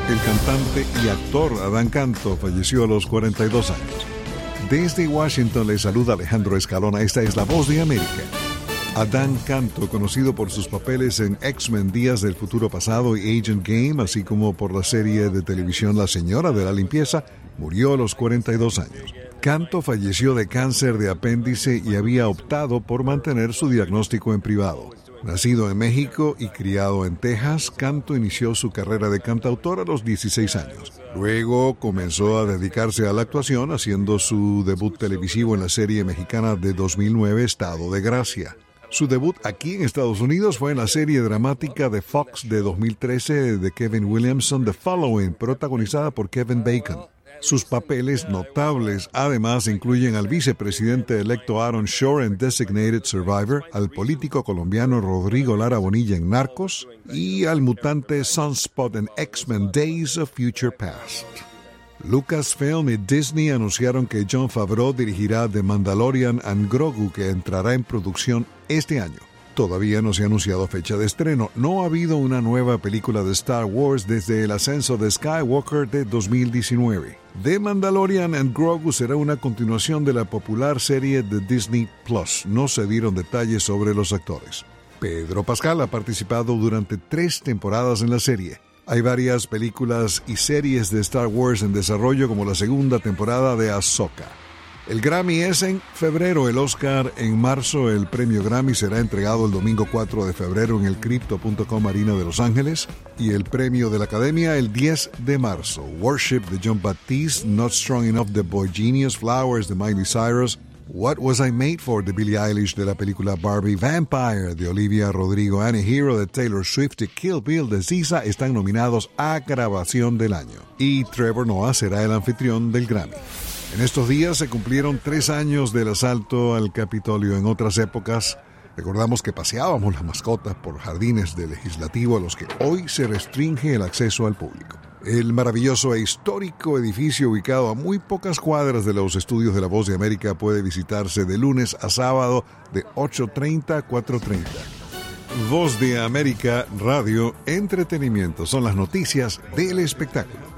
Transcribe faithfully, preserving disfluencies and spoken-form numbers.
El cantante y actor Adán Canto falleció a los cuarenta y dos años. Desde Washington le saluda Alejandro Escalona. Esta es La Voz de América. Adán Canto, conocido por sus papeles en X-Men Días del Futuro Pasado y Agent Game, así como por la serie de televisión La Señora de la Limpieza, murió a los cuarenta y dos años. Canto falleció de cáncer de apéndice y había optado por mantener su diagnóstico en privado. Nacido en México y criado en Texas, Canto inició su carrera de cantautor a los dieciséis años. Luego comenzó a dedicarse a la actuación, haciendo su debut televisivo en la serie mexicana de dos mil nueve, Estado de Gracia. Su debut aquí en Estados Unidos fue en la serie dramática de Fox de dos mil trece de Kevin Williamson, The Following, protagonizada por Kevin Bacon. Sus papeles notables además incluyen al vicepresidente electo Aaron Shore en Designated Survivor, al político colombiano Rodrigo Lara Bonilla en Narcos y al mutante Sunspot en X-Men Days of Future Past. Lucasfilm y Disney anunciaron que Jon Favreau dirigirá The Mandalorian and Grogu, que entrará en producción este año. Todavía no se ha anunciado fecha de estreno. No ha habido una nueva película de Star Wars desde el ascenso de Skywalker de dos mil diecinueve. The Mandalorian and Grogu será una continuación de la popular serie de Disney Plus. No se dieron detalles sobre los actores. Pedro Pascal ha participado durante tres temporadas en la serie. Hay varias películas y series de Star Wars en desarrollo, como la segunda temporada de Ahsoka. El Grammy es en febrero, el Oscar en marzo. El premio Grammy será entregado el domingo cuatro de febrero en el Crypto punto com Arena de Los Ángeles y el premio de la Academia el diez de marzo. Worship de Jon Batiste, Not Strong Enough de Boy Genius, Flowers de Miley Cyrus, What Was I Made For de Billie Eilish de la película Barbie, Vampire de Olivia Rodrigo, Anti-Hero de Taylor Swift y Kill Bill de S Z A están nominados a Grabación del Año. Y Trevor Noah será el anfitrión del Grammy. En estos días se cumplieron tres años del asalto al Capitolio. En otras épocas, recordamos que paseábamos las mascotas por jardines del Legislativo a los que hoy se restringe el acceso al público. El maravilloso e histórico edificio ubicado a muy pocas cuadras de los estudios de La Voz de América puede visitarse de lunes a sábado de ocho treinta a cuatro treinta. Voz de América Radio, entretenimiento. Son las noticias del espectáculo.